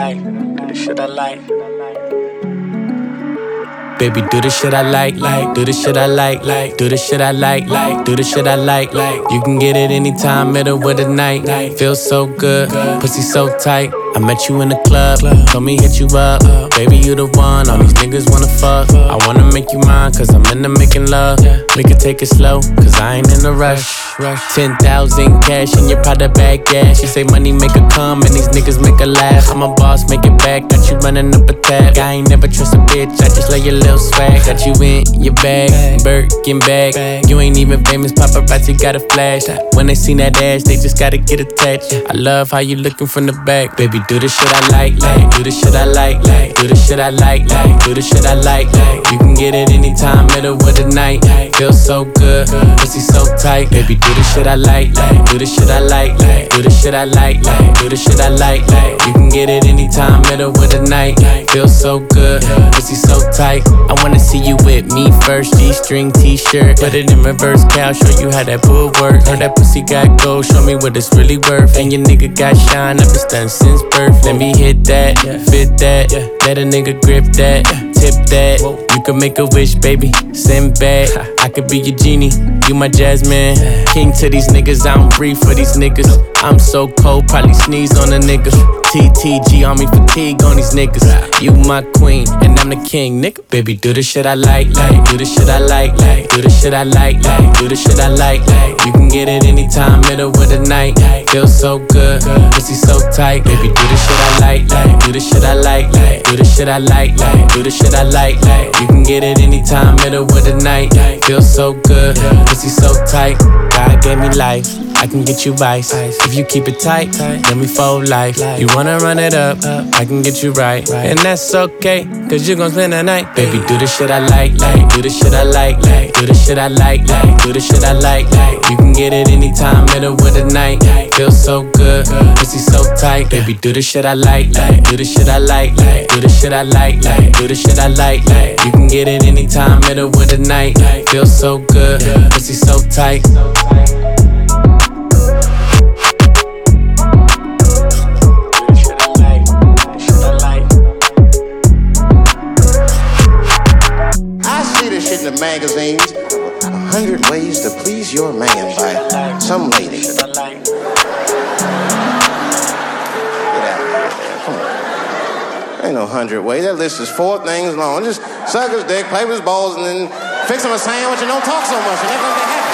like, do the shit I like. Baby, do the shit I like, do the shit I like, do the shit I like, do the shit I like. You can get it anytime, middle of the night. Feels so good, pussy so tight. I met you in the club, told me hit you up. Baby, you the one, all these niggas wanna fuck. I wanna make you mine, cause I'm into making love. We could take it slow, cause I ain't in a rush. 10,000 cash in your Prada bag, yeah. She say money make her come and these niggas make her laugh. I'm a boss, make it back, got you running up a tab. I ain't never trust a bitch, I just lay your little swag. Got you in your bag, Birkin bag. You ain't even famous, paparazzi got a flash. When they seen that ass, they just gotta get attached. I love how you looking from the back. Baby, do the shit I like, do the shit I like, do the shit I like, do the shit I like. You can get it anytime, middle of the night. Feels so good, pussy so tight. Baby, do the shit I like, do the shit I like, do the shit I like, do the shit I like. You can get it anytime, middle of the night. Feels so good, pussy so tight. I wanna see you with me first, G-string t-shirt. Put it in reverse, cow, show you how that pull work. Heard that pussy got gold, show me what it's really worth. And your nigga got shine, I've been stunning since birth. Let me hit that, fit that, let a nigga grip that, tip that. You can make a wish, baby, send back. I could be your genie, you my Jasmine. King to these niggas, I don't breathe for these niggas. I'm so cold, probably sneeze on a nigga. TTG on me, fatigue on these niggas. You my queen, and I'm the king, nigga. Baby, do the shit I like, do the shit I like, do the shit I like, do the shit I like. You can get it anytime, middle of the night. Feels so good, pussy so tight. Baby, do the shit I like, do the shit I like, do the shit I like, do the shit I like. You can get it anytime, middle of the night. Feels so good, pussy so tight. God gave me life, I can get you vice. If you keep it tight, then we fold life. You wanna run it up, I can get you right. And that's okay, cause you gon' spend the night. Baby, do the shit I like, do the shit I like, do the shit I like, do the shit I like. You can get it anytime, middle of the night. Feels so good, pussy so tight. Baby, do the shit I like, do the shit I like, do the shit I like, do the shit I like. You can get it anytime, middle of the night. Feels so good, pussy so tight. The magazines, 100 Ways to Please Your Man by some lady. Get out of here, come on. Ain't no 100 ways. That list is 4 things long. Just suck his dick, play with his balls, and then fix him a sandwich and don't talk so much. And everything's happy.